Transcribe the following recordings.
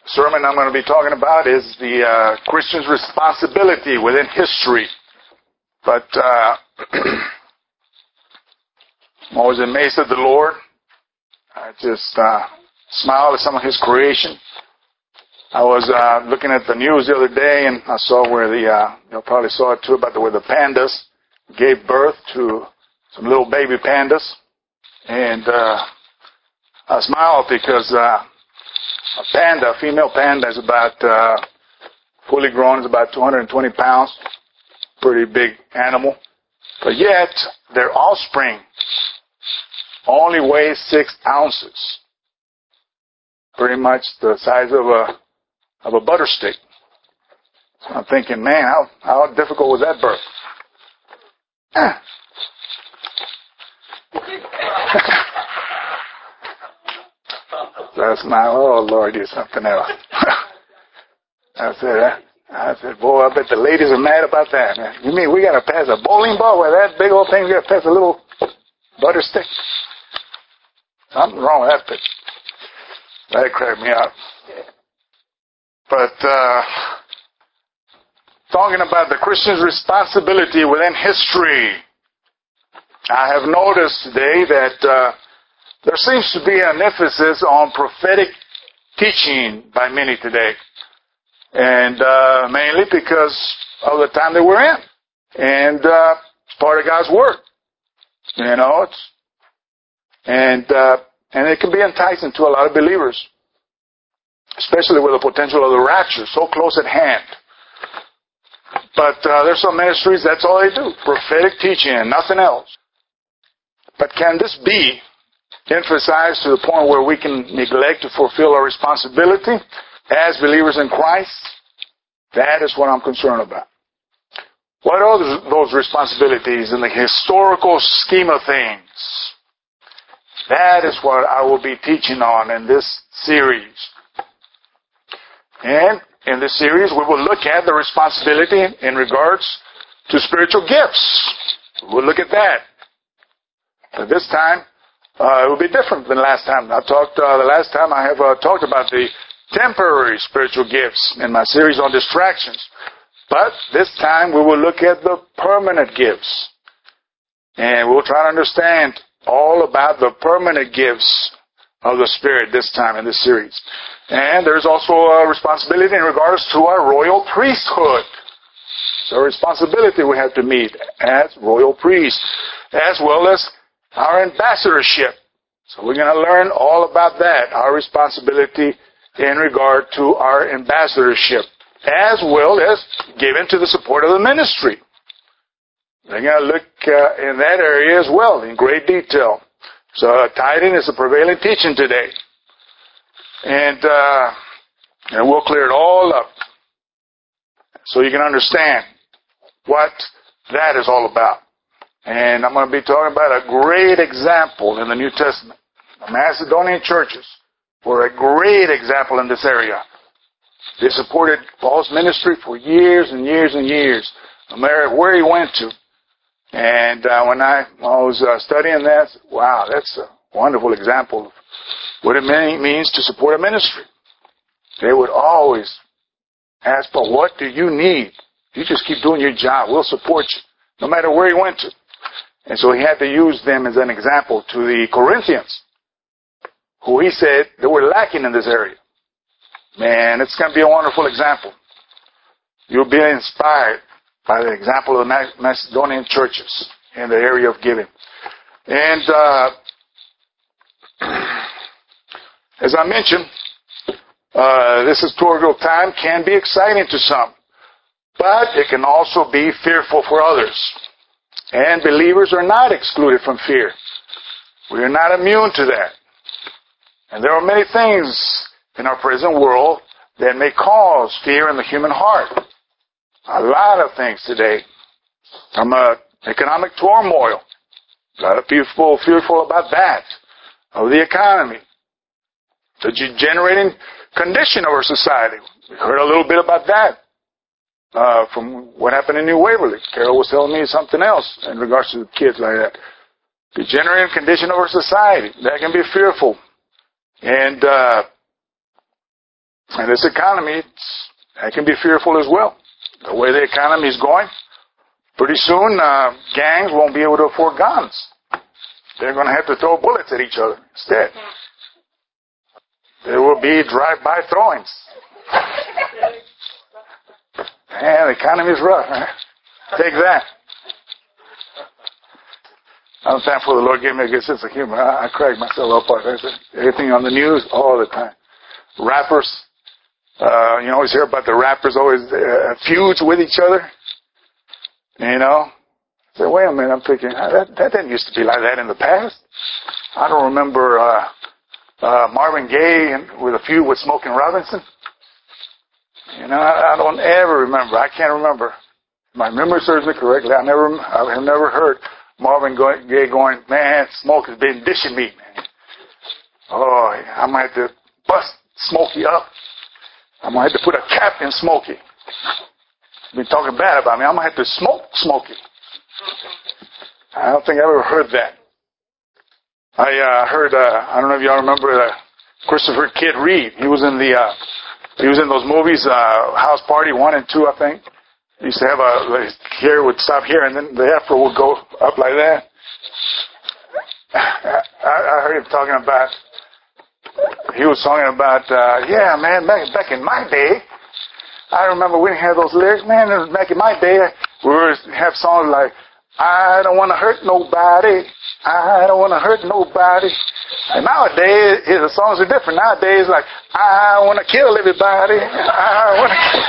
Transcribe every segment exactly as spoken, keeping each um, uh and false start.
sermon I'm going to be talking about is the uh, Christian's responsibility within history. But uh, I'm always amazed at the Lord. I just uh, smile at some of His creation. I was uh, looking at the news the other day, and I saw where the, uh, you probably saw it too, about the, where the pandas gave birth to some little baby pandas. And uh, I smiled because uh, a panda, a female panda, is about, uh, fully grown, is about two hundred twenty pounds. Pretty big animal. But yet, their offspring only weighs six ounces. Pretty much the size of a of a butter stick. So I'm thinking, man, how how difficult was that birth? That's my, oh Lord, do something else. I said, I said, boy, I bet the ladies are mad about that, man. You mean we got to pass a bowling ball where that big old thing's got to pass a little butter stick? Something wrong with that picture. That cracked me up. But uh, talking about the Christian's responsibility within history, I have noticed today that uh, there seems to be an emphasis on prophetic teaching by many today. And uh, mainly because of the time that we're in. And uh, it's part of God's Word. You know, it's, and, uh, and it can be enticing to a lot of believers. Especially with the potential of the rapture so close at hand. But uh, there's some ministries, that's all they do. Prophetic teaching and nothing else. But can this be emphasized to the point where we can neglect to fulfill our responsibility as believers in Christ? That is what I'm concerned about. What are those responsibilities in the historical scheme of things? That is what I will be teaching on in this series. And in this series, we will look at the responsibility in regards to spiritual gifts. We'll look at that. But this time, uh, it will be different than last time. I talked, uh, the last time I have uh, talked about the temporary spiritual gifts in my series on distractions. But this time, we will look at the permanent gifts. And we'll try to understand all about the permanent gifts of the Spirit this time in this series. And there's also a responsibility in regards to our royal priesthood. So a responsibility we have to meet as royal priests, as well as our ambassadorship. So we're going to learn all about that, our responsibility in regard to our ambassadorship, as well as given to the support of the ministry. We're going to look uh, in that area as well in great detail. So uh, tithing is the prevailing teaching today. And, uh, and we'll clear it all up so you can understand what that is all about. And I'm going to be talking about a great example in the New Testament. The Macedonian churches were a great example in this area. They supported Paul's ministry for years and years and years, no matter where he went to. And uh, when I, when I was uh, studying that, wow, that's a wonderful example of what it means to support a ministry. They would always ask, but what do you need? You just keep doing your job. We'll support you, no matter where he went to. And so he had to use them as an example to the Corinthians, who he said they were lacking in this area. Man, it's going to be a wonderful example. You'll be inspired by the example of the Macedonian churches in the area of giving. And uh, as I mentioned, uh, this historical time can be exciting to some, but it can also be fearful for others. And believers are not excluded from fear. We are not immune to that. And there are many things in our present world that may cause fear in the human heart. A lot of things today. From uh, economic turmoil. A lot of people fearful about that. Of the economy. The degenerating condition of our society. We heard a little bit about that. Uh, from what happened in New Waverly. Carol was telling me something else in regards to the kids like that. The degenerating condition of our society. That can be fearful. And uh, And this economy, that can be fearful as well. The way the economy is going, pretty soon uh, gangs won't be able to afford guns. They're going to have to throw bullets at each other instead. There will be drive-by throwings. Man, the economy is rough, man. Take that. I'm thankful the Lord gave me a good sense of humor. I, I crack myself up on everything on the news all the time. Rappers. Uh, you always hear about the rappers always uh, feuds with each other. You know? I say, wait a minute, I'm thinking, that, that didn't used to be like that in the past. I don't remember uh, uh, Marvin Gaye and, with a feud with Smokey Robinson. You know, I, I don't ever remember. I can't remember. My memory serves me correctly. I never, I have never heard Marvin Gaye going, man, Smokey's been dishing me, man. Oh, I might have to bust Smokey up. I might have to put a cap in Smokey. Been talking bad about me. I might have to smoke Smokey. I don't think I ever heard that. I uh, heard. Uh, I don't know if y'all remember uh, Christopher Kid Reed. He was in the. Uh, he was in those movies, uh, House Party One and Two, I think. He used to have a his hair would stop here, and then the afro would go up like that. I, I heard him talking about. He was talking about. Uh, yeah, man, back back in my day. I remember we didn't have those lyrics. Man, back in my day, we would have songs like, I don't want to hurt nobody. I don't want to hurt nobody. And nowadays, the songs are different. Nowadays, like, I want to kill everybody. I want to kill.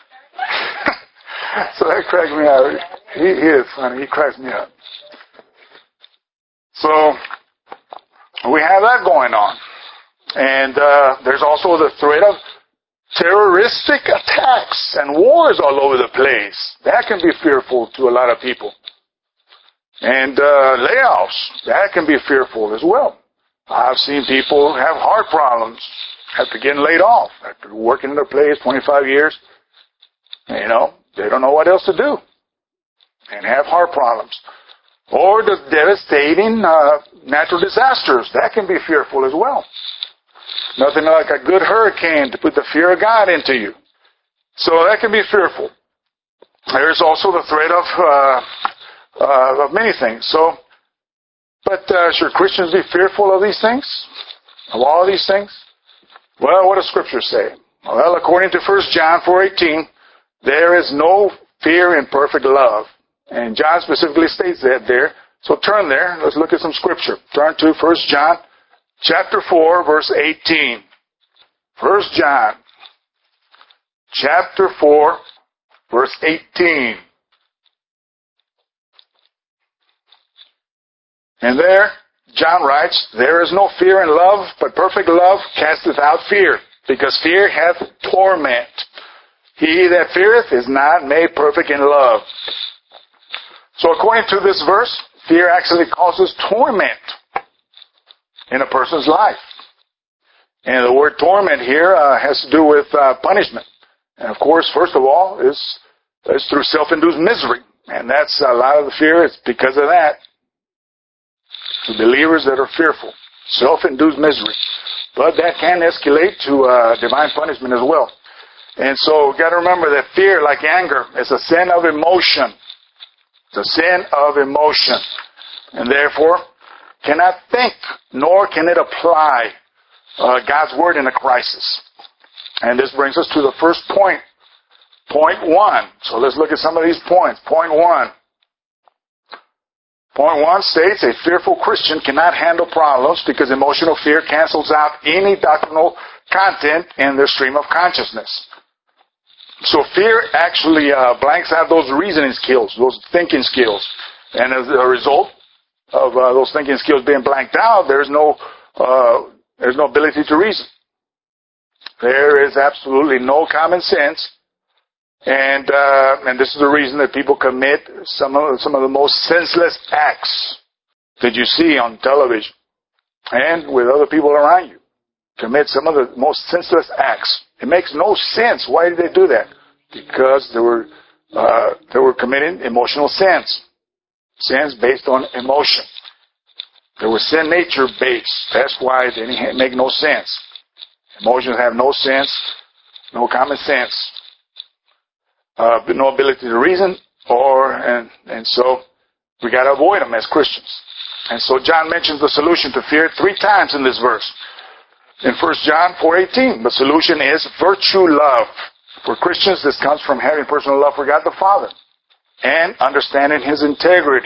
So that cracked me up. He, he is funny. He cracks me up. So, we have that going on. And uh, there's also the threat of terroristic attacks and wars all over the place. That can be fearful to a lot of people. And uh, layoffs, that can be fearful as well. I've seen people have heart problems after getting laid off, after working in their place twenty-five years. You know, they don't know what else to do and have heart problems. Or the devastating uh, natural disasters, that can be fearful as well. Nothing like a good hurricane to put the fear of God into you. So that can be fearful. There's also the threat of uh, uh, of many things. So, but uh, should Christians be fearful of these things? Of all these things? Well, what does Scripture say? Well, according to First John four eighteen, there is no fear in perfect love. And John specifically states that there. So turn there. Let's look at some Scripture. Turn to First John chapter four, verse eighteen. First John chapter four, verse eighteen. And there, John writes, there is no fear in love, but perfect love casteth out fear, because fear hath torment. He that feareth is not made perfect in love. So according to this verse, fear actually causes torment in a person's life. And the word torment here uh, has to do with uh, punishment. And of course, first of all, is, is through self-induced misery. And that's a lot of the fear is because of that. The believers that are fearful. Self-induced misery. But that can escalate to uh, divine punishment as well. And so, you've got to remember that fear, like anger, is a sin of emotion. It's a sin of emotion. And therefore, cannot think, nor can it apply uh, God's Word in a crisis. And this brings us to the first point. Point one. So let's look at some of these points. Point one. Point one states a fearful Christian cannot handle problems because emotional fear cancels out any doctrinal content in their stream of consciousness. So fear actually uh, blanks out those reasoning skills, those thinking skills. And as a result of uh, those thinking skills being blanked out, there's no uh, there's no ability to reason. There is absolutely no common sense. And uh, and this is the reason that people commit some of some of the most senseless acts that you see on television and with other people around you. Commit some of the most senseless acts. It makes no sense. Why did they do that? Because they were uh, they were committing emotional sins, sins based on emotion. They were sin nature based. That's why they didn't make no sense. Emotions have no sense. no common sense, uh, no ability to reason, or and and so we got to avoid them as Christians. And so John mentions the solution to fear three times in this verse. In First John four eighteen, the solution is virtue love. For Christians, this comes from having personal love for God the Father and understanding His integrity.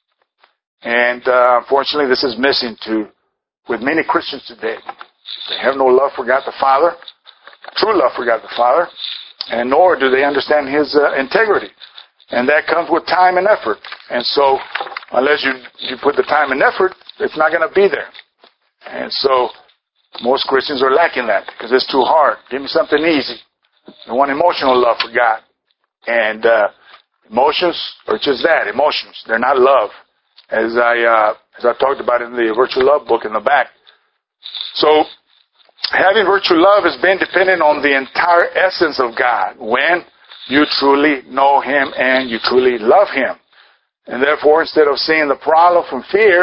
And uh, unfortunately, this is missing to with many Christians today. They have no love for God the Father, true love for God the Father, and nor do they understand His uh, integrity. And that comes with time and effort. And so, unless you you put the time and effort, it's not going to be there. And so, most Christians are lacking that because it's too hard. Give me something easy. They want emotional love for God. And uh, emotions are just that, emotions. They're not love. As I uh, as I talked about in the Virtue Love book in the back. So, having virtue love has been dependent on the entire essence of God when you truly know Him and you truly love Him. And therefore, instead of seeing the problem from fear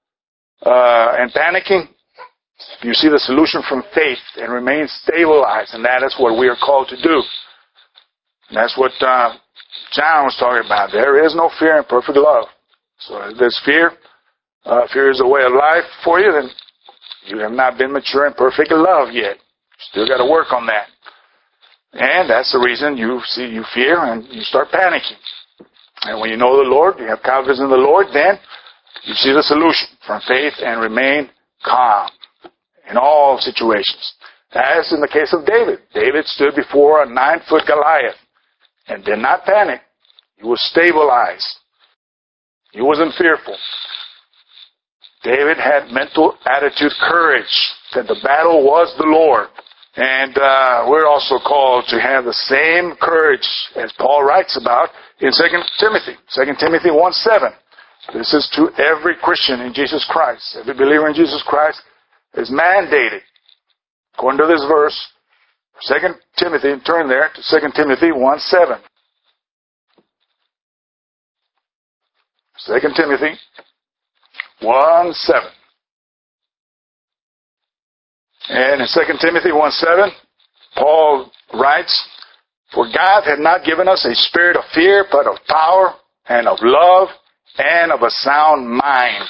uh, and panicking, you see the solution from faith and remain stabilized. And that is what we are called to do. And that's what uh, John was talking about. There is no fear in perfect love. So if there's fear, uh, fear is a way of life for you, then you have not been mature in perfect love yet. Still got to work on that. And that's the reason you see you fear and you start panicking. And when you know the Lord, you have confidence in the Lord, then you see the solution from faith and remain calm in all situations. As in the case of David. David stood before a nine-foot Goliath and did not panic. He was stabilized. He wasn't fearful. David had mental attitude courage that the battle was the Lord. And uh, we're also called to have the same courage as Paul writes about in Second Timothy. Second Timothy one seven. This is to every Christian in Jesus Christ. Every believer in Jesus Christ is mandated. According to this verse, Second Timothy, turn there to Second Timothy one seven. Second Timothy one seven. And in Second Timothy one seven, Paul writes, "For God had not given us a spirit of fear, but of power and of love and of a sound mind."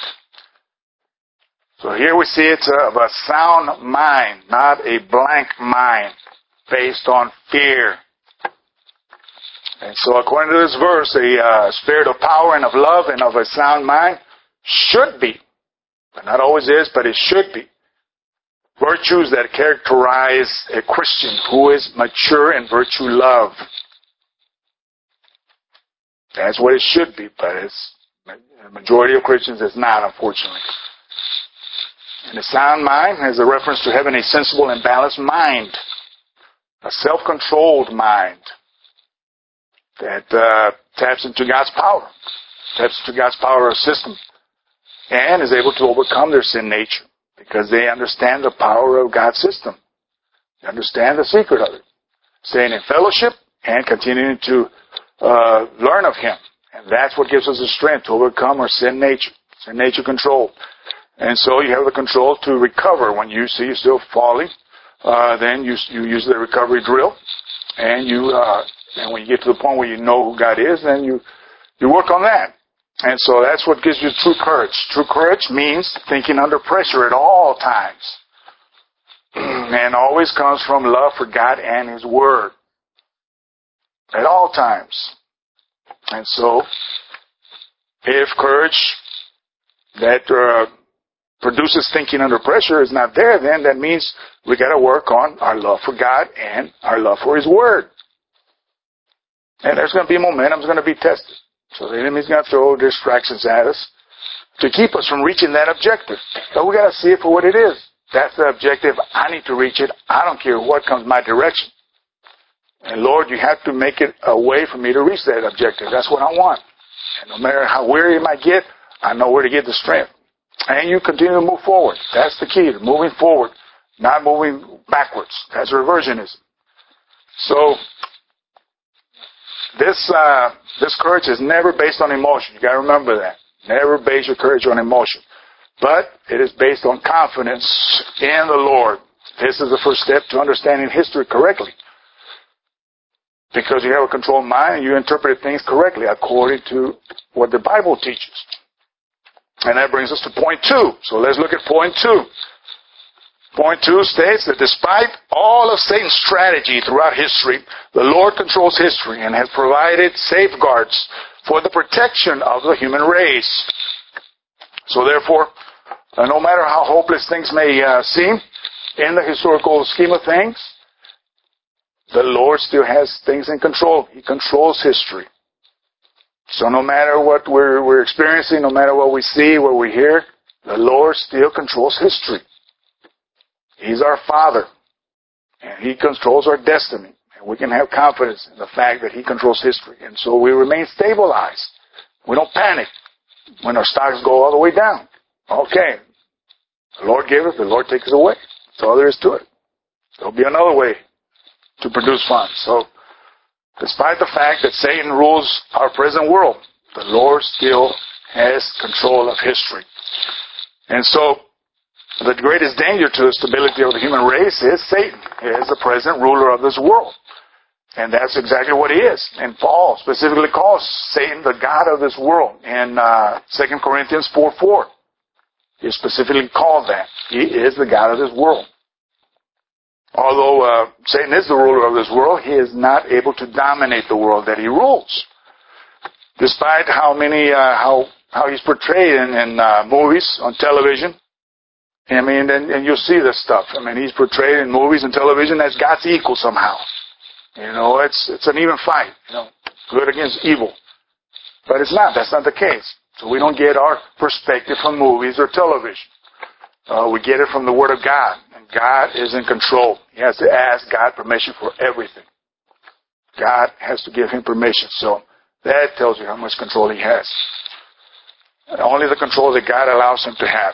So here we see it's of a sound mind, not a blank mind based on fear. And so according to this verse, a uh, spirit of power and of love and of a sound mind should be, but not always is, but it should be, virtues that characterize a Christian who is mature in virtue love. That's what it should be, but it's, the majority of Christians is not, unfortunately. And a sound mind has a reference to having a sensible and balanced mind, a self-controlled mind that uh, taps into God's power, taps into God's power system, and is able to overcome their sin nature because they understand the power of God's system. They understand the secret of it. Staying in fellowship and continuing to uh, learn of Him. And that's what gives us the strength to overcome our sin nature, sin nature control. And so you have the control to recover when you see you're still falling. Uh, then you you use the recovery drill, and you uh, and when you get to the point where you know who God is, then you you work on that. And so that's what gives you true courage. True courage means thinking under pressure at all times, and always comes from love for God and His Word at all times. And so, if courage that uh, produces thinking under pressure is not there, then that means we got to work on our love for God and our love for His Word. And there's going to be momentum, it's going to be tested. So the enemy's going to throw distractions at us to keep us from reaching that objective. But we got to see it for what it is. That's the objective. I need to reach it. I don't care what comes my direction. And Lord, you have to make it a way for me to reach that objective. That's what I want. And no matter how weary it might get, I know where to get the strength. And you continue to move forward. That's the key, moving forward, not moving backwards. That's reversionism. So, this uh, this courage is never based on emotion. You got to remember that. Never base your courage on emotion. But it is based on confidence in the Lord. This is the first step to understanding history correctly. Because you have a controlled mind and you interpret things correctly according to what the Bible teaches. And that brings us to point two. So let's look at point two. Point two states that despite all of Satan's strategy throughout history, the Lord controls history and has provided safeguards for the protection of the human race. So therefore, uh, no matter how hopeless things may uh, seem in the historical scheme of things, the Lord still has things in control. He controls history. So no matter what we're, we're experiencing, no matter what we see, what we hear, the Lord still controls history. He's our Father, and He controls our destiny. And we can have confidence in the fact that He controls history. And so we remain stabilized. We don't panic when our stocks go all the way down. Okay, the Lord gave it, the Lord takes it away. That's all there is to it. There'll be another way to produce funds. So, despite the fact that Satan rules our present world, the Lord still has control of history. And so, the greatest danger to the stability of the human race is Satan. He is the present ruler of this world. And that's exactly what he is. And Paul specifically calls Satan the god of this world in uh, Second Corinthians four four. He specifically called that. He is the god of this world. Although uh, Satan is the ruler of this world, he is not able to dominate the world that he rules. Despite how many, uh, how how he's portrayed in, in uh, movies, on television. I mean, and, and you'll see this stuff. I mean, he's portrayed in movies and television as God's equal somehow. You know, it's it's an even fight. You know, good against evil. But it's not. That's not the case. So we don't get our perspective from movies or television. Uh, we get it from the Word of God. And God is in control. He has to ask God permission for everything. God has to give him permission. So that tells you how much control he has. Only the control that God allows him to have.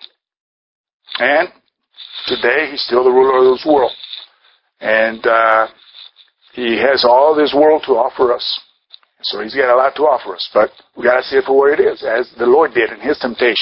And today, he's still the ruler of this world. And uh, he has all this world to offer us. So he's got a lot to offer us. But we got to see it for what it is, as the Lord did in his temptation.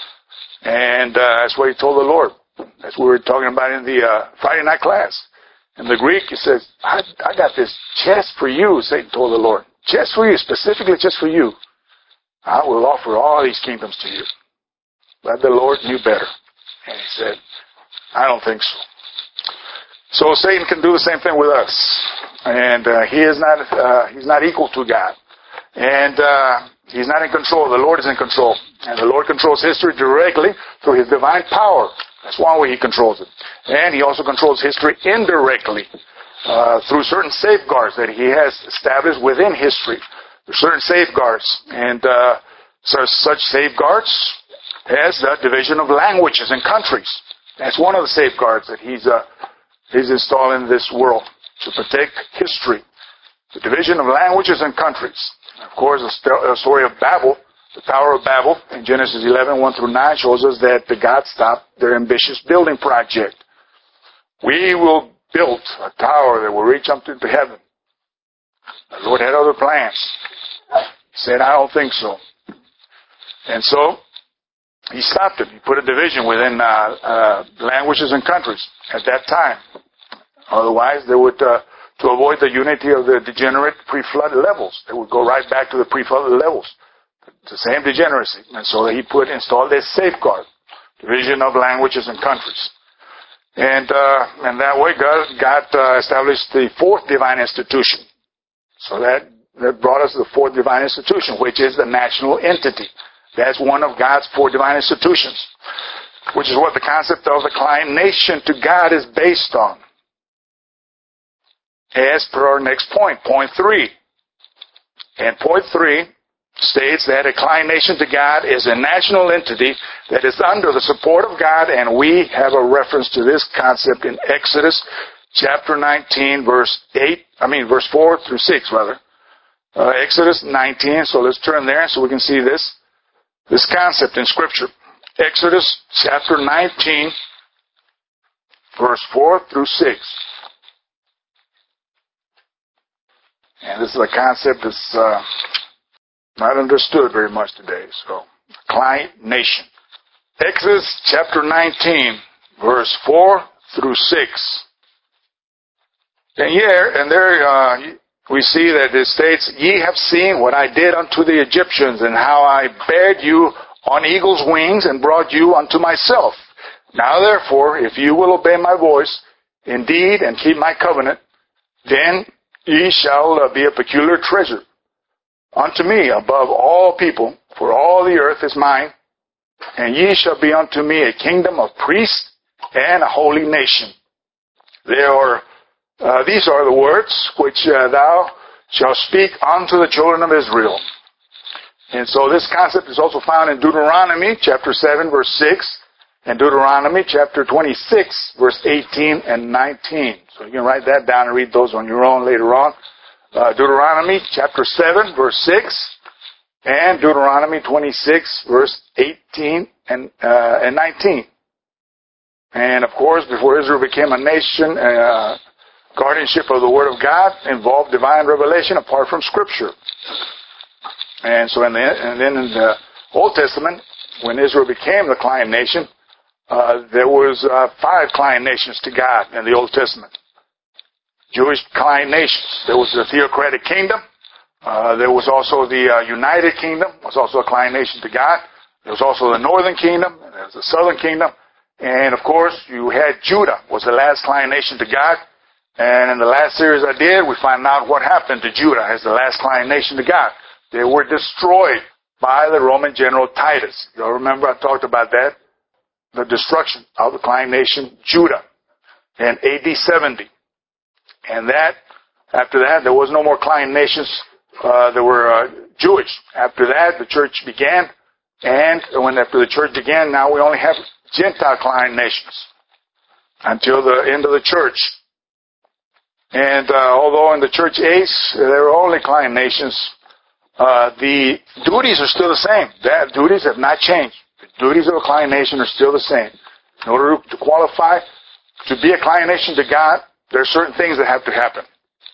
And uh, that's what he told the Lord. That's what we were talking about in the uh, Friday night class. In the Greek, he says, I, I got this chest for you, Satan told the Lord. Just for you, specifically just for you. I will offer all these kingdoms to you. But the Lord knew better. And he said, I don't think so. So Satan can do the same thing with us. And uh, he is not uh, he's not equal to God. And uh, he's not in control. The Lord is in control. And the Lord controls history directly through his divine power. That's one way he controls it. And he also controls history indirectly uh, through certain safeguards that he has established within history. There's certain safeguards. And uh, so such safeguards as the division of languages and countries. That's one of the safeguards that he's uh, he's installed in this world to protect history. The division of languages and countries. Of course, the story of Babel, the Tower of Babel, in Genesis eleven, one through nine, shows us that God stopped their ambitious building project. We will build a tower that will reach up into heaven. The Lord had other plans. He said, I don't think so. And so, he stopped it. He put a division within uh, uh, languages and countries at that time. Otherwise, they would, uh, to avoid the unity of the degenerate pre-flood levels, they would go right back to the pre-flood levels. The same degeneracy. And so he put, installed this safeguard, division of languages and countries. And, uh, and that way God, God uh, established the fourth divine institution. So that, that brought us to the fourth divine institution, which is the national entity. That's one of God's four divine institutions, which is what the concept of the client nation to God is based on. As per our next point, point three. And point three states that a client nation to God is a national entity that is under the support of God, and we have a reference to this concept in Exodus chapter nineteen, verse eight, I mean verse four through six, rather. Uh, Exodus nineteen, so let's turn there so we can see this. This concept in Scripture. Exodus chapter nineteen, verse four through six. And this is a concept that's uh, not understood very much today. So, client nation. Exodus chapter nineteen, verse four through six. And here, and there, uh, we see that it states, ye have seen what I did unto the Egyptians, and how I bare you on eagle's wings, and brought you unto myself. Now therefore, if you will obey my voice, indeed, and keep my covenant, then ye shall uh, be a peculiar treasure unto me above all people, for all the earth is mine, and ye shall be unto me a kingdom of priests and a holy nation. There are, uh, these are the words which uh, thou shalt speak unto the children of Israel. And so this concept is also found in Deuteronomy chapter seven, verse six, and Deuteronomy chapter twenty-six, verse eighteen and nineteen. So you can write that down and read those on your own later on. Uh, Deuteronomy chapter seven, verse six, and Deuteronomy twenty-six, verse eighteen and, uh, and nineteen. And of course, before Israel became a nation, uh, guardianship of the Word of God involved divine revelation apart from Scripture. And so in the, and then in the Old Testament, when Israel became the client nation, uh, there was uh, five client nations to God in the Old Testament. Jewish client nations. There was the theocratic kingdom. Uh, there was also the uh, United Kingdom, was also a client nation to God. There was also the Northern Kingdom, and there was the Southern Kingdom. And of course, you had Judah, was the last client nation to God. And in the last series I did, we find out what happened to Judah as the last client nation to God. They were destroyed by the Roman general Titus. You'll remember I talked about that. The destruction of the client nation Judah in A D seventy. And that, after that, there was no more client nations uh, that were uh, Jewish. After that, the church began. And when after the church began, now we only have Gentile client nations until the end of the church. And uh, although in the church age, there were only client nations, Uh, the duties are still the same. The duties have not changed. The duties of a client nation are still the same. In order to qualify to be a client nation to God, there are certain things that have to happen.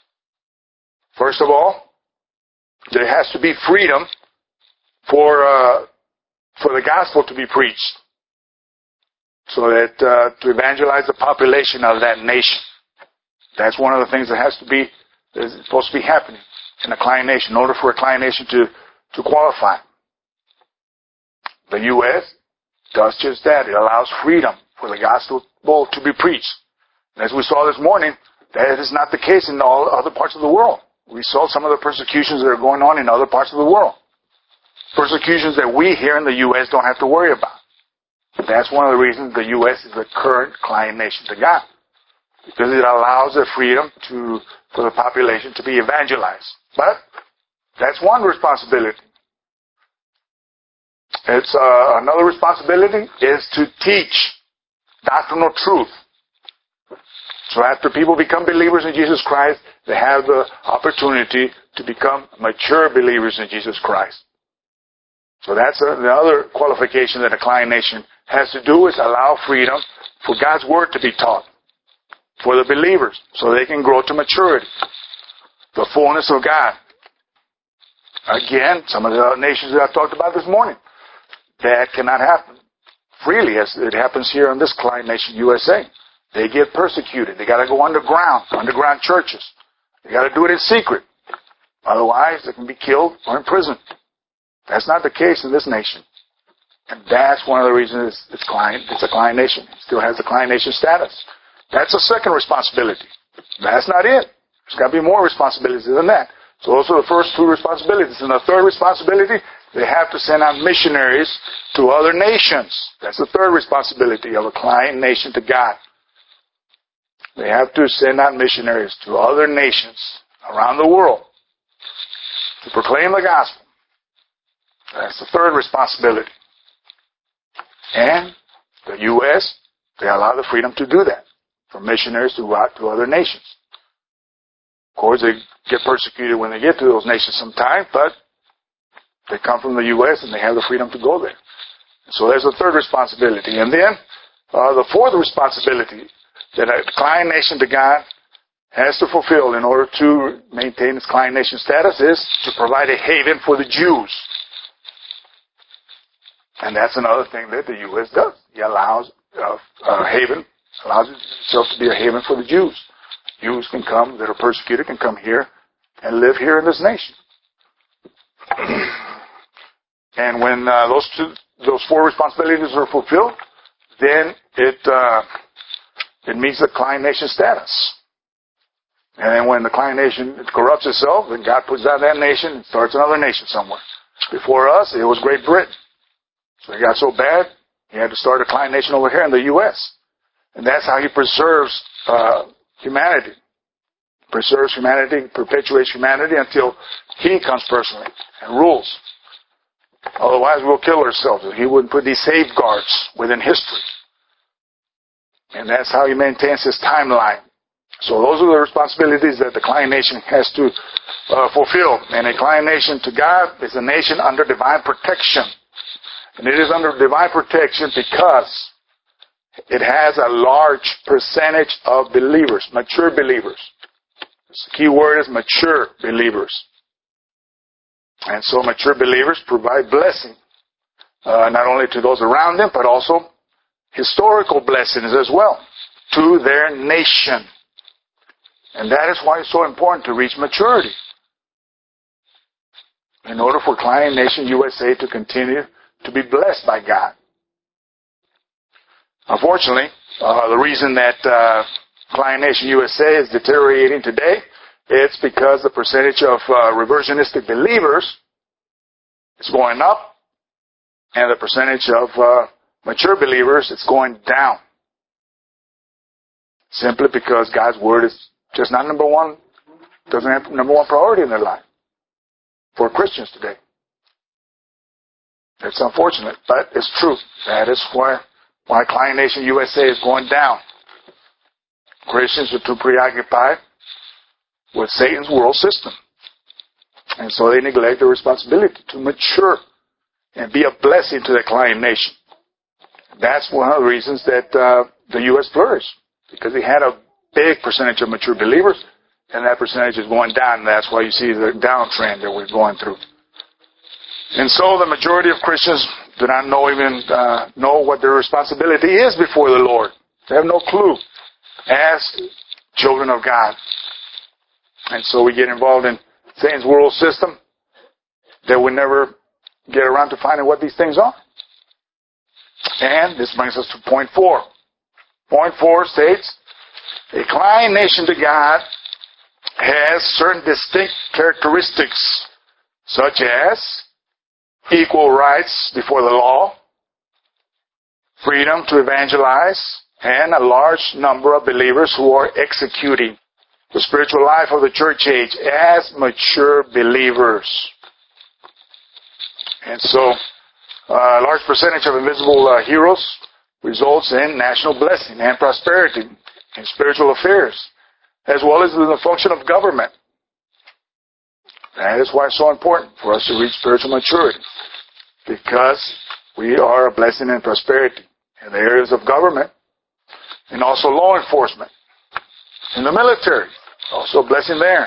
First of all, there has to be freedom for uh, for the gospel to be preached, so that uh, to evangelize the population of that nation. That's one of the things that has to be is supposed to be happening in a client nation, in order for a client nation to, to qualify. The U S does just that. It allows freedom for the gospel to be preached. And as we saw this morning, that is not the case in all other parts of the world. We saw some of the persecutions that are going on in other parts of the world. Persecutions that we here in the U S don't have to worry about. That's one of the reasons the U S is the current client nation to God. Because it allows the freedom to, for the population to be evangelized. But that's one responsibility. It's uh, another responsibility is to teach doctrinal truth. So after people become believers in Jesus Christ, they have the opportunity to become mature believers in Jesus Christ. So that's a, the other qualification that a client nation has to do, is allow freedom for God's Word to be taught for the believers, so they can grow to maturity, the fullness of God. Again, some of the nations that I talked about this morning, that cannot happen freely as it happens here in this client nation, U S A. They get persecuted. They got to go underground, underground churches. They got to do it in secret. Otherwise, they can be killed or imprisoned. That's not the case in this nation. And that's one of the reasons it's, it's client. It's a client nation. It still has the client nation status. That's a second responsibility. That's not it. There's got to be more responsibilities than that. So those are the first two responsibilities. And the third responsibility, they have to send out missionaries to other nations. That's the third responsibility of a client nation to God. They have to send out missionaries to other nations around the world to proclaim the gospel. That's the third responsibility. And the U S, they allow the freedom to do that, for missionaries to go out to other nations. Of course, they get persecuted when they get to those nations sometimes, but they come from the U S and they have the freedom to go there. So there's a third responsibility. And then uh, the fourth responsibility that a client nation to God has to fulfill in order to maintain its client nation status is to provide a haven for the Jews. And that's another thing that the U S does. He allows uh, a haven, allows itself to be a haven for the Jews. Jews can come, that are persecuted, can come here and live here in this nation. And when uh, those two, those four responsibilities are fulfilled, then it uh, it meets the client nation status. And then when the client nation corrupts itself, then God puts down that nation and starts another nation somewhere. Before us, it was Great Britain. So it got so bad, he had to start a client nation over here in the U S And that's how he preserves uh, humanity. Preserves humanity, perpetuates humanity until he comes personally and rules. Otherwise, we'll kill ourselves. He wouldn't put these safeguards within history. And that's how he maintains his timeline. So those are the responsibilities that the client nation has to uh, fulfill. And a client nation to God is a nation under divine protection. And it is under divine protection because it has a large percentage of believers, mature believers. The key word is mature believers. And so mature believers provide blessing, uh, not only to those around them, but also historical blessings as well to their nation. And that is why it's so important to reach maturity. In order for Client Nation U S A to continue to be blessed by God. Unfortunately, uh, the reason that uh, Client Nation U S A is deteriorating today, it's because the percentage of uh, reversionistic believers is going up, and the percentage of uh, mature believers is going down. Simply because God's Word is just not number one, doesn't have number one priority in their life for Christians today. It's unfortunate, but it's true. That is why, why Client Nation U S A is going down. Christians are too preoccupied with Satan's world system. And so they neglect their responsibility to mature and be a blessing to the Client Nation. That's one of the reasons that uh, the U S flourished, because they had a big percentage of mature believers, and that percentage is going down, and that's why you see the downtrend that we're going through. And so the majority of Christians do not know even uh, know what their responsibility is before the Lord. They have no clue as children of God. And so we get involved in Satan's world system that we never get around to finding what these things are. And this brings us to point four. Point four states, a Client Nation to God has certain distinct characteristics, such as equal rights before the law, freedom to evangelize, and a large number of believers who are executing the spiritual life of the church age as mature believers. And so, a large percentage of invisible uh, heroes results in national blessing and prosperity in spiritual affairs, as well as in the function of government. That is why it's so important for us to reach spiritual maturity, because we are a blessing and prosperity in the areas of government and also law enforcement. In the military, also a blessing there.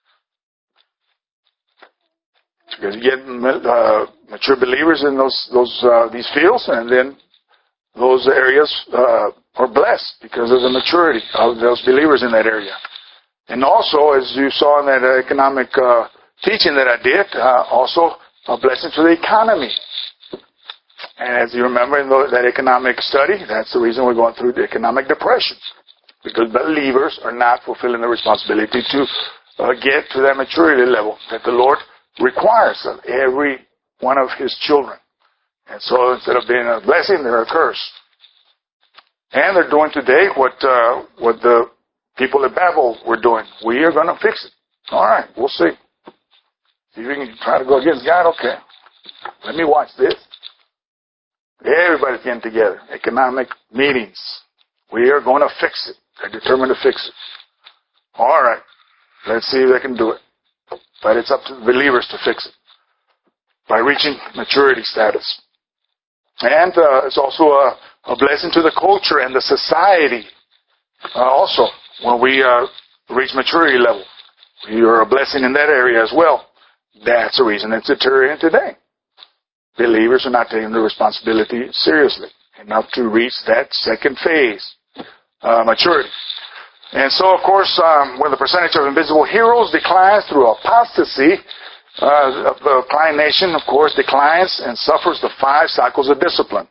Because you get uh, mature believers in those those uh, these fields, and then those areas uh, are blessed because of the maturity of those believers in that area. And also, as you saw in that economic uh, teaching that I did, uh, also a blessing to the economy. And as you remember in that economic study, that's the reason we're going through the economic depression. Because believers are not fulfilling the responsibility to uh, get to that maturity level that the Lord requires of every one of His children. And so instead of being a blessing, they're a curse. And they're doing today what uh, what the people at Babel were doing. We are going to fix it. All right, we'll see. See if we can try to go against God. Okay, let me watch this. Everybody's getting together. Economic meetings. We are going to fix it. They're determined to fix it. All right, let's see if they can do it. But it's up to the believers to fix it by reaching maturity status. And uh, it's also a, a blessing to the culture and the society uh, also when we uh, reach maturity level. We are a blessing in that area as well. That's the reason it's deteriorating today. Believers are not taking the responsibility seriously enough to reach that second phase, uh, maturity. And so, of course, um, when the percentage of invisible heroes declines through apostasy, uh, the client nation, of course, declines and suffers the five cycles of discipline.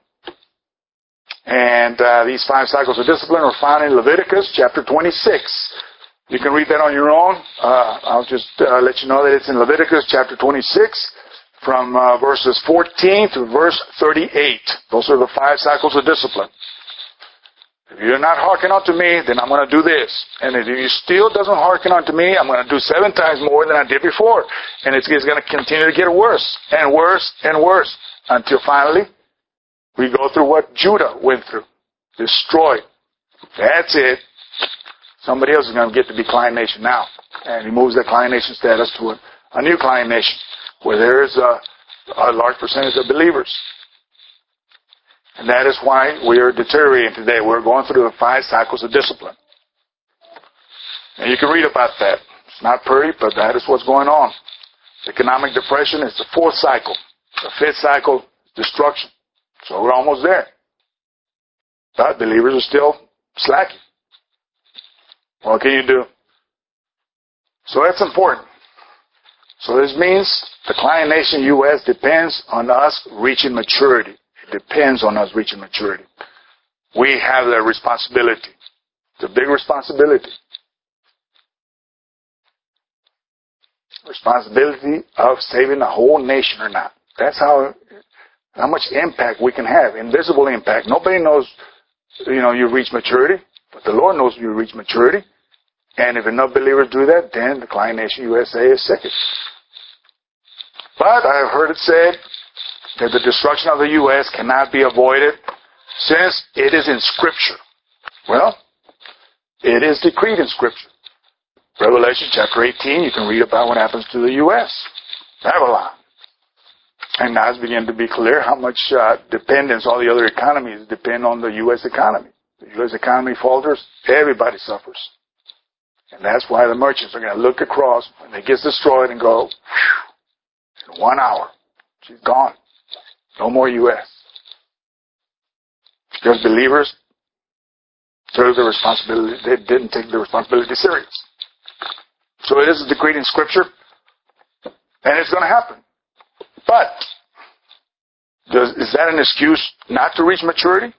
And uh, these five cycles of discipline are found in Leviticus chapter twenty-six. You can read that on your own. Uh, I'll just uh, let you know that it's in Leviticus chapter twenty-six from uh, verses fourteen to verse thirty-eight. Those are the five cycles of discipline. If you're not hearkening unto me, then I'm going to do this. And if you still doesn't hearken unto me, I'm going to do seven times more than I did before. And it's, it's going to continue to get worse and worse and worse until finally we go through what Judah went through. Destroyed. That's it. Somebody else is going to get to be client nation now. And he moves that client nation status to a, a new client nation where there is a, a large percentage of believers. And that is why we are deteriorating today. We're going through the five cycles of discipline. And you can read about that. It's not pretty, but that is what's going on. Economic depression is the fourth cycle. The fifth cycle, destruction. So we're almost there. But believers are still slacking. What can you do? So that's important. So this means the client nation U S depends on us reaching maturity. It depends on us reaching maturity. We have that responsibility. It's a big responsibility. Responsibility of saving the whole nation or not. That's how how much impact we can have. Invisible impact. Nobody knows, you know, you reach maturity, but the Lord knows you reach maturity. And if enough believers do that, then the client nation U S A is second. But I have heard it said that the destruction of the U S cannot be avoided since it is in Scripture. Well, it is decreed in Scripture. Revelation chapter eighteen, you can read about what happens to the U S Babylon. And now it's beginning to be clear how much uh, dependence all the other economies depend on the U S economy. The U S economy falters, everybody suffers. And that's why the merchants are going to look across when it gets destroyed and go, whew, in one hour, she's gone. No more U S Because believers took the responsibility, they didn't take the responsibility serious. So it is decreed in Scripture, and it's going to happen. But, does, is that an excuse not to reach maturity?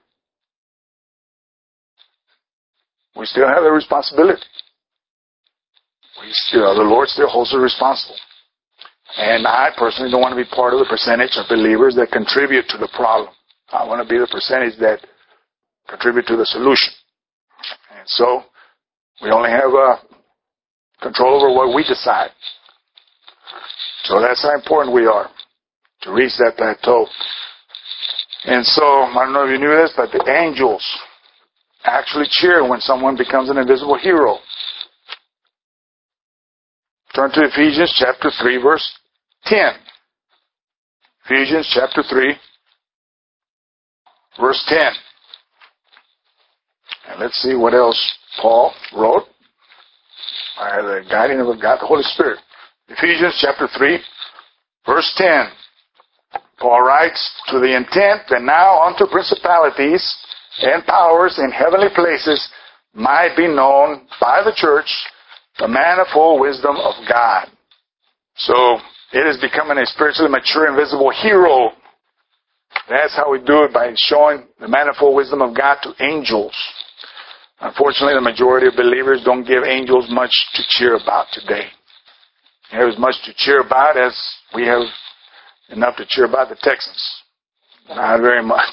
We still have the responsibility. We still, the Lord still holds us responsible. And I personally don't want to be part of the percentage of believers that contribute to the problem. I want to be the percentage that contribute to the solution. And so, we only have uh, control over what we decide. So that's how important we are to reach that plateau. And so, I don't know if you knew this, but the angels actually cheer when someone becomes an invisible hero. Turn to Ephesians chapter three, verse ten. Ephesians chapter three, verse ten. And let's see what else Paul wrote by the guiding of God, the Holy Spirit. Ephesians chapter three, verse ten. Paul writes, to the intent that now unto principalities and powers in heavenly places might be known by the church the manifold wisdom of God. So, it is becoming a spiritually mature, invisible hero. That's how we do it, by showing the manifold wisdom of God to angels. Unfortunately, the majority of believers don't give angels much to cheer about today. They have as much to cheer about as we have enough to cheer about the Texans. Not very much.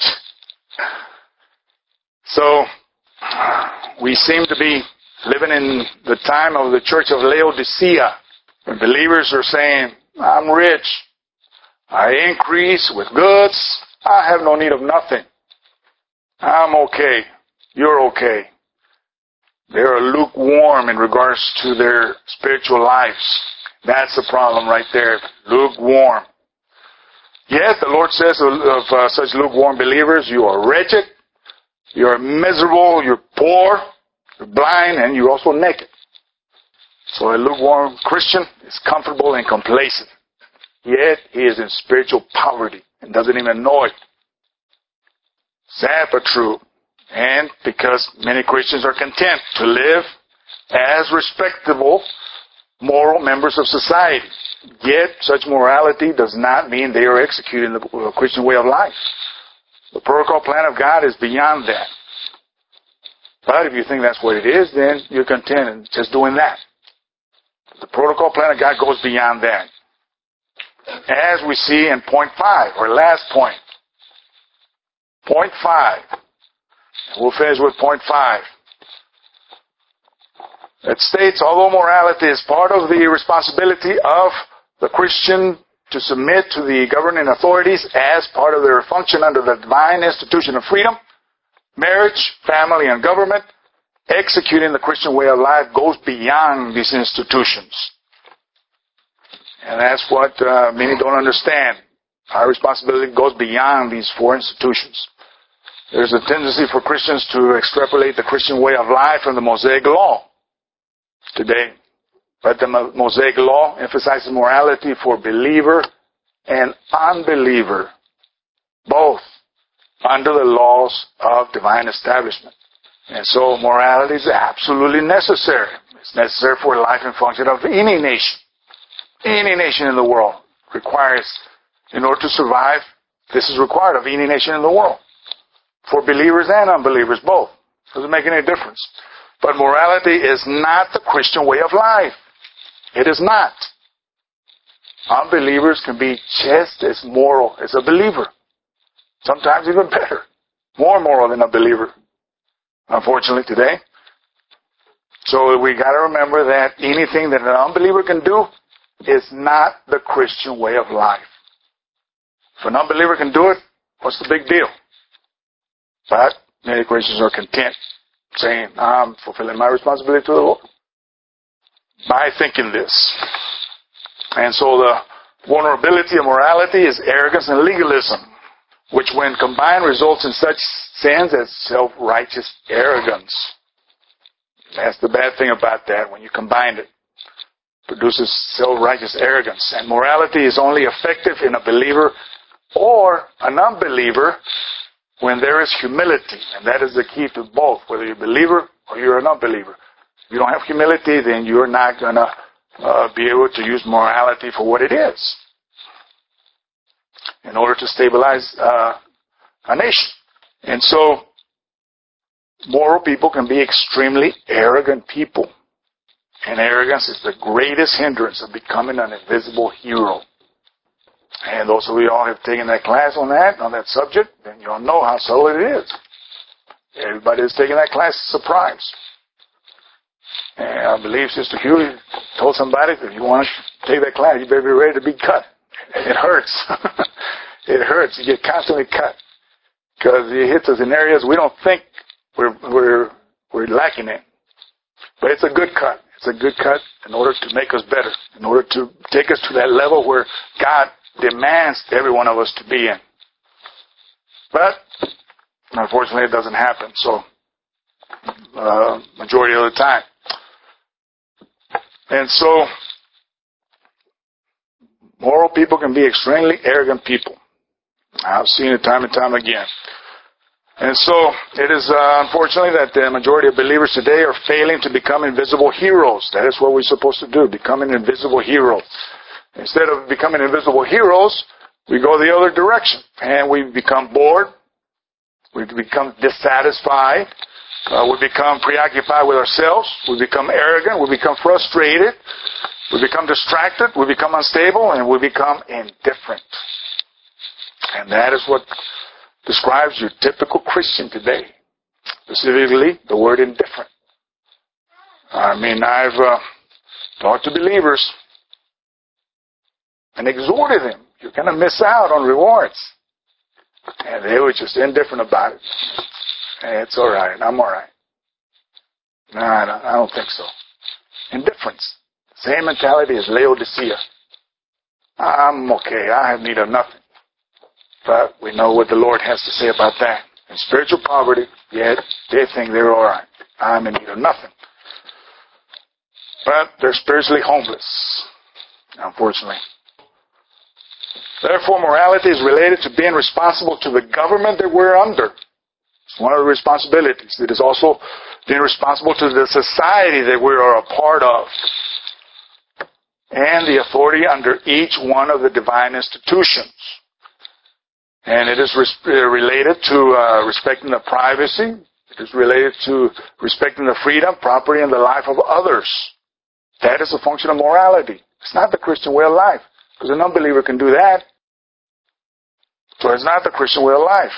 So, we seem to be living in the time of the church of Laodicea, when believers are saying, I'm rich, I increase with goods, I have no need of nothing. I'm okay, you're okay. They are lukewarm in regards to their spiritual lives. That's the problem right there, lukewarm. Yet the Lord says of, of uh, such lukewarm believers, you are wretched, you are miserable, you're poor, you're blind, and you're also naked. So a lukewarm Christian is comfortable and complacent. Yet he is in spiritual poverty and doesn't even know it. Sad but true. And because many Christians are content to live as respectable moral members of society. Yet, such morality does not mean they are executing the Christian way of life. The protocol plan of God is beyond that. But if you think that's what it is, then you're content in just doing that. The protocol plan of God goes beyond that. As we see in point five, or last point. Point five. We'll finish with point five. It states, although morality is part of the responsibility of the Christian to submit to the governing authorities as part of their function under the divine institution of freedom, marriage, family, and government, executing the Christian way of life goes beyond these institutions. And that's what uh, many don't understand. Our responsibility goes beyond these four institutions. There's a tendency for Christians to extrapolate the Christian way of life from the Mosaic Law today. But the Mosaic Law emphasizes morality for believer and unbeliever, both under the laws of divine establishment. And so morality is absolutely necessary. It's necessary for the life and function of any nation. Any nation in the world requires, in order to survive, this is required of any nation in the world. For believers and unbelievers, both. Doesn't make any difference. But morality is not the Christian way of life. It is not. Unbelievers can be just as moral as a believer. Sometimes even better. More moral than a believer. Unfortunately today. So we got to remember that anything that an unbeliever can do is not the Christian way of life. If an unbeliever can do it, what's the big deal? But many Christians are content saying, I'm fulfilling my responsibility to the Lord by thinking this. And so the vulnerability of morality is arrogance and legalism, which when combined results in such sins as self-righteous arrogance. That's the bad thing about that. When you combine it, it produces self-righteous arrogance. And morality is only effective in a believer or an unbeliever when there is humility. And that is the key to both, whether you're a believer or you're an unbeliever. If you don't have humility, then you're not going to uh, be able to use morality for what it is in order to stabilize uh, a nation. And so, moral people can be extremely arrogant people. And arrogance is the greatest hindrance of becoming an invisible hero. And those of you all have taken that class on that, on that subject, then you all know how subtle it is. Everybody who's taking that class is surprised. And I believe Sister Huey told somebody that if you want to take that class, you better be ready to be cut. It hurts. It hurts. You get constantly cut. Because it hits us in areas we don't think we're, we're, we're lacking in. But it's a good cut. It's a good cut in order to make us better. In order to take us to that level where God demands every one of us to be in. But, unfortunately, it doesn't happen. So, uh, majority of the time. And so, moral people can be extremely arrogant people. I've seen it time and time again. And so, it is uh, unfortunately that the majority of believers today are failing to become invisible heroes. That is what we're supposed to do, become an invisible hero. Instead of becoming invisible heroes, we go the other direction. And we become bored. We become dissatisfied. Uh, we become preoccupied with ourselves. We become arrogant. We become frustrated. We become distracted. We become unstable. And we become indifferent. And that is what describes your typical Christian today. Specifically, the word indifferent. I mean, I've uh, talked to believers and exhorted them. You're going to miss out on rewards. And they were just indifferent about it. Hey, it's all right. I'm all right. No, I don't, I don't think so. Indifference. Same mentality as Laodicea. I'm okay. I have need of nothing. But we know what the Lord has to say about that. In spiritual poverty, yet they think they're all right. I'm in need of nothing. But they're spiritually homeless, unfortunately. Therefore, morality is related to being responsible to the government that we're under. One of the responsibilities. It is also being responsible to the society that we are a part of, and the authority under each one of the divine institutions. And it is res- related to uh, respecting the privacy. It is related to respecting the freedom, property, and the life of others. That is a function of morality. It's not the Christian way of life, because an unbeliever can do that. So it's not the Christian way of life.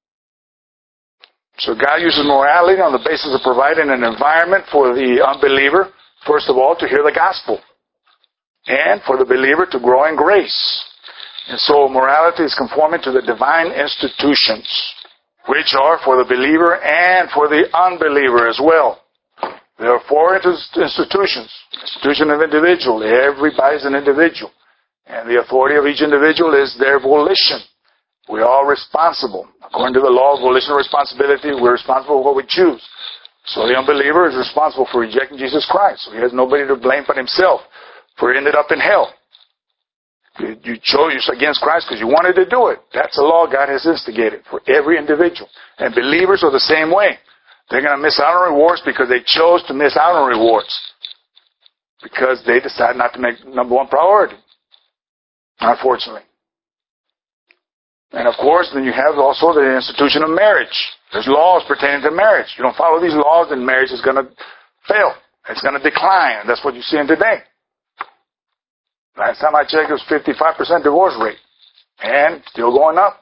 So God uses morality on the basis of providing an environment for the unbeliever, first of all, to hear the gospel, and for the believer to grow in grace. And so morality is conforming to the divine institutions, which are for the believer and for the unbeliever as well. There are four institutions. Institution of individual. Everybody is an individual. And the authority of each individual is their volition. We're all responsible. According to the law of volitional responsibility, we're responsible for what we choose. So the unbeliever is responsible for rejecting Jesus Christ. So he has nobody to blame but himself, for he ended up in hell. You, you chose against Christ because you wanted to do it. That's a law God has instigated for every individual. And believers are the same way. They're going to miss out on rewards because they chose to miss out on rewards. Because they decided not to make number one priority. Unfortunately. And of course, then you have also the institution of marriage. There's laws pertaining to marriage. You don't follow these laws, then marriage is going to fail. It's going to decline. That's what you're seeing today. Last time I checked, it was fifty-five percent divorce rate. And still going up.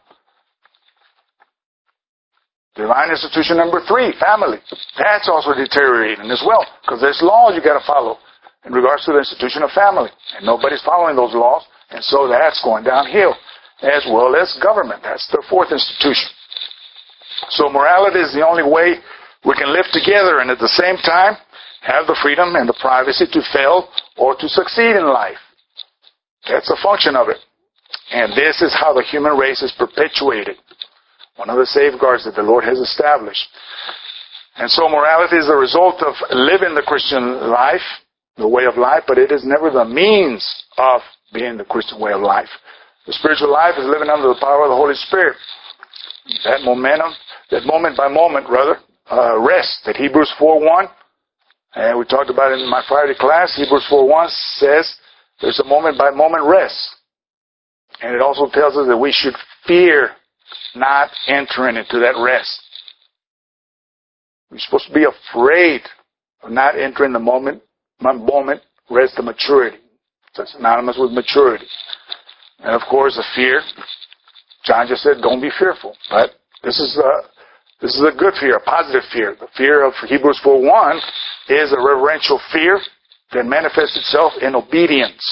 Divine institution number three, family. That's also deteriorating as well. Because there's laws you got to follow in regards to the institution of family. And nobody's following those laws. And so that's going downhill. As well as government. That's the fourth institution. So morality is the only way we can live together and at the same time have the freedom and the privacy to fail or to succeed in life. That's a function of it. And this is how the human race is perpetuated. One of the safeguards that the Lord has established. And so morality is the result of living the Christian life, the way of life, but it is never the means of being the Christian way of life. The spiritual life is living under the power of the Holy Spirit. That momentum, that moment by moment, rather, uh, rest that Hebrews four one, and we talked about it in my Friday class, Hebrews four one says there's a moment by moment rest. And it also tells us that we should fear not entering into that rest. We're supposed to be afraid of not entering the moment, moment rest of maturity. So it's synonymous with maturity. And of course, the fear. John just said, don't be fearful. But this is a, this is a good fear, a positive fear. The fear of Hebrews four one is a reverential fear that manifests itself in obedience.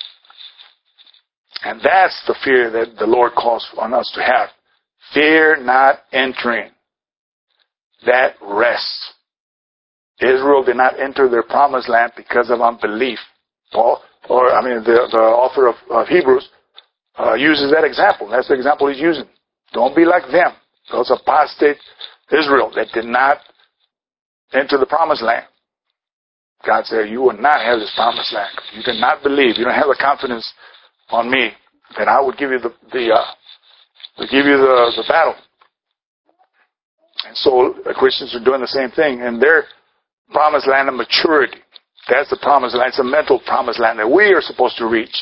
And that's the fear that the Lord calls on us to have. Fear not entering that rest. Israel did not enter their promised land because of unbelief. Paul, or I mean, the, the author of, of Hebrews, Uh, uses that example. That's the example he's using. Don't be like them. Those apostate Israel that did not enter the promised land. God said, you will not have this promised land. You did not believe. You don't have the confidence on me that I would give you the, the uh, to give you the, the battle. And so the Christians are doing the same thing. And their promised land of maturity. That's the promised land. It's a mental promised land that we are supposed to reach.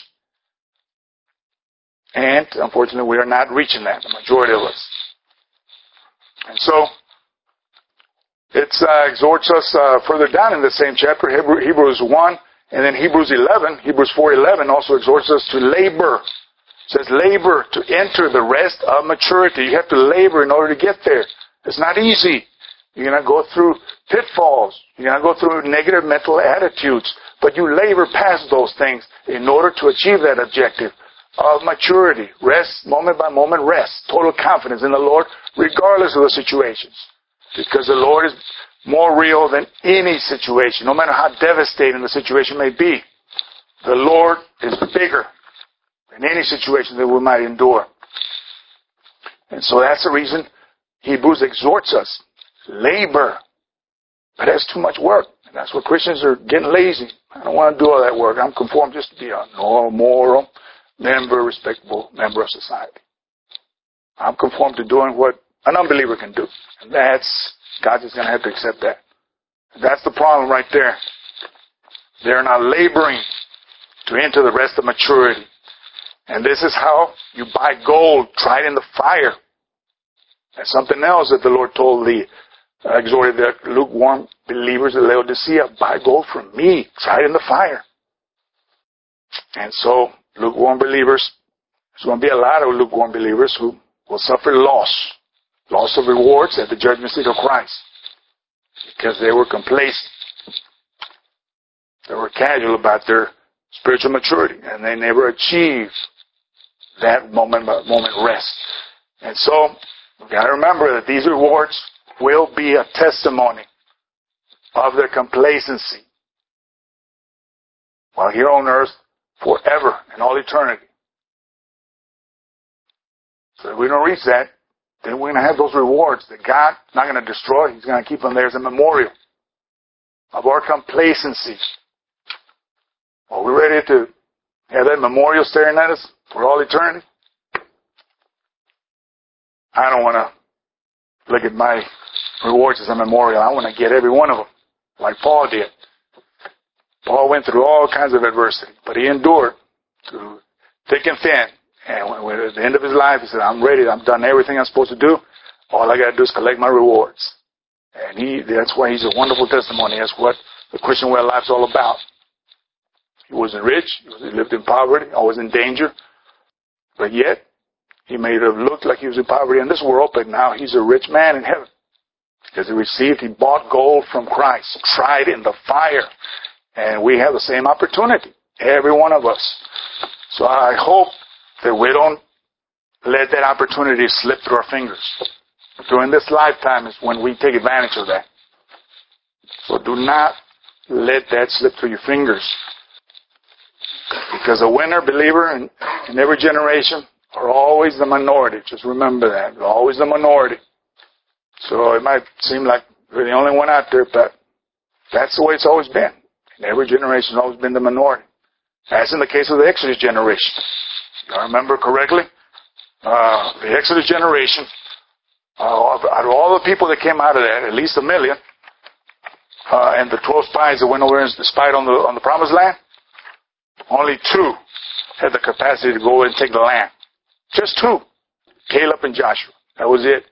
And, unfortunately, we are not reaching that, the majority of us. And so, it uh, exhorts us uh, further down in the same chapter, Hebrew, Hebrews one, and then Hebrews eleven, Hebrews four eleven also exhorts us to labor. It says labor to enter the rest of maturity. You have to labor in order to get there. It's not easy. You're going to go through pitfalls. You're going to go through negative mental attitudes. But you labor past those things in order to achieve that objective of maturity, rest, moment by moment rest, total confidence in the Lord, regardless of the situations. Because the Lord is more real than any situation, no matter how devastating the situation may be. The Lord is bigger than any situation that we might endure. And so that's the reason Hebrews exhorts us. Labor. But that's too much work. And that's what Christians are getting lazy. I don't want to do all that work. I'm conformed just to be a normal, moral member, respectable member of society. I'm conformed to doing what an unbeliever can do. And that's, God is going to have to accept that. That's the problem right there. They're not laboring to enter the rest of maturity. And this is how you buy gold tried in the fire. That's something else that the Lord told the, uh, exhorted the lukewarm believers at Laodicea, buy gold from me, tried in the fire. And so, lukewarm believers, there's going to be a lot of lukewarm believers who will suffer loss. Loss of rewards at the judgment seat of Christ. Because they were complacent. They were casual about their spiritual maturity. And they never achieved that moment by moment rest. And so, we've got to remember that these rewards will be a testimony of their complacency while here on earth forever and all eternity. So if we don't reach that, then we're going to have those rewards that God's not going to destroy. He's going to keep them there as a memorial of our complacency. Are we ready to have that memorial staring at us for all eternity? I don't want to look at my rewards as a memorial. I want to get every one of them, like Paul did. Paul went through all kinds of adversity, but he endured through thick and thin. And when, when at the end of his life, he said, I'm ready. I've done everything I'm supposed to do. All I got to do is collect my rewards. And he, that's why he's a wonderful testimony. That's what the Christian way of life is all about. He wasn't rich. He lived in poverty, always in danger. But yet, he may have looked like he was in poverty in this world, but now he's a rich man in heaven. Because he received, he bought gold from Christ, tried in the fire. And we have the same opportunity, every one of us. So I hope that we don't let that opportunity slip through our fingers. During this lifetime is when we take advantage of that. So do not let that slip through your fingers. Because a winner believer in, in every generation are always the minority. Just remember that. They're always the minority. So it might seem like we're the only one out there, but that's the way it's always been. In every generation, it's always been the minority. As in the case of the Exodus generation. If I remember correctly, uh, the Exodus generation, uh, out of all the people that came out of that, at least a million, uh, and the twelve spies that went over and spied on the on the Promised Land, only two had the capacity to go and take the land. Just two. Caleb and Joshua. That was it.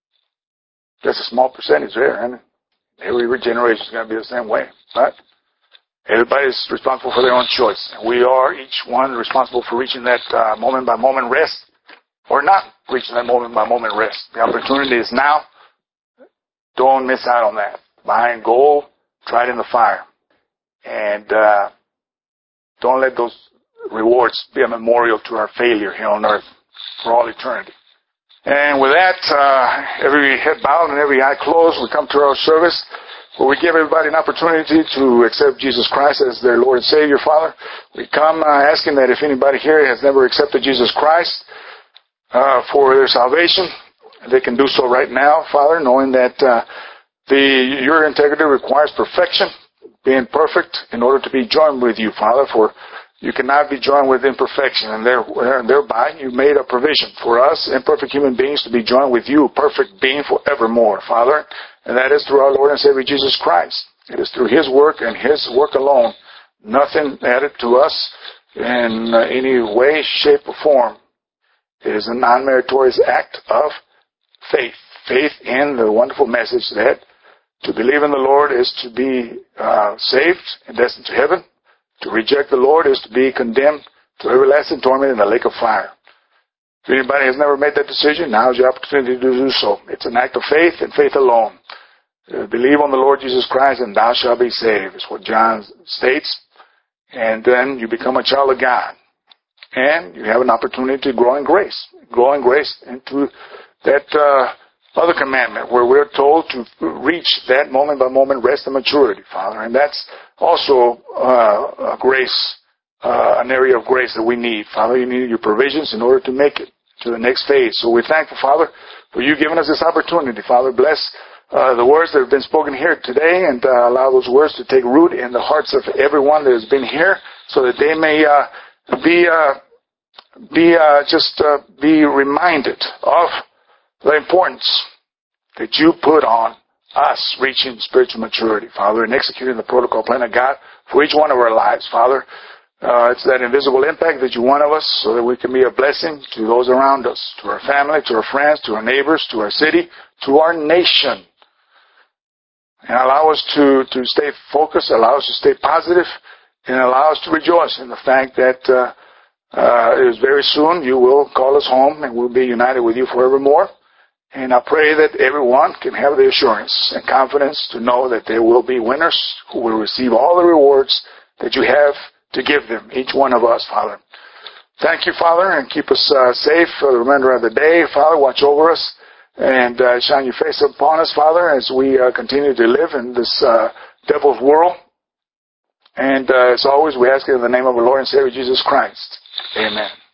That's a small percentage there, isn't it? Every generation is going to be the same way. But everybody's responsible for their own choice. We are each one responsible for reaching that uh, moment-by-moment rest or not reaching that moment-by-moment rest. The opportunity is now. Don't miss out on that. Buying gold, tried in the fire. And uh, don't let those rewards be a memorial to our failure here on earth for all eternity. And with that, uh, every head bowed and every eye closed, we come to our service where we give everybody an opportunity to accept Jesus Christ as their Lord and Savior, Father. We come uh, asking that if anybody here has never accepted Jesus Christ uh, for their salvation, they can do so right now, Father, knowing that uh, the your integrity requires perfection, being perfect in order to be joined with you, Father, for you cannot be joined with imperfection, and thereby you made a provision for us, imperfect human beings, to be joined with you, perfect being forevermore, Father. And that is through our Lord and Savior Jesus Christ. It is through His work and His work alone. Nothing added to us in any way, shape, or form. It is a non-meritorious act of faith. Faith in the wonderful message that to believe in the Lord is to be uh, saved and destined to heaven. To reject the Lord is to be condemned to everlasting torment in the lake of fire. If anybody has never made that decision, now is your opportunity to do so. It's an act of faith and faith alone. Uh, believe on the Lord Jesus Christ and thou shalt be saved, is what John states. And then you become a child of God. And you have an opportunity to grow in grace. Grow in grace into that uh, other commandment where we're told to reach that moment-by-moment rest and maturity, Father. And that's also uh, a grace, uh, an area of grace that we need. Father, you need your provisions in order to make it to the next phase. So we're thankful, Father, for you giving us this opportunity. Father, bless uh, the words that have been spoken here today and uh, allow those words to take root in the hearts of everyone that has been here so that they may uh, be uh, be uh, just uh, be reminded of the importance that you put on us reaching spiritual maturity, Father, and executing the protocol plan of God for each one of our lives, Father. Uh, it's that invisible impact that you want of us so that we can be a blessing to those around us, to our family, to our friends, to our neighbors, to our city, to our nation. And allow us to, to stay focused, allow us to stay positive, and allow us to rejoice in the fact that uh, uh, it is very soon you will call us home and we'll be united with you forevermore. And I pray that everyone can have the assurance and confidence to know that there will be winners who will receive all the rewards that you have to give them, each one of us, Father. Thank you, Father, and keep us uh, safe for the remainder of the day. Father, watch over us and uh, shine your face upon us, Father, as we uh, continue to live in this uh, devil's world. And uh, as always, we ask it in the name of our Lord and Savior Jesus Christ. Amen.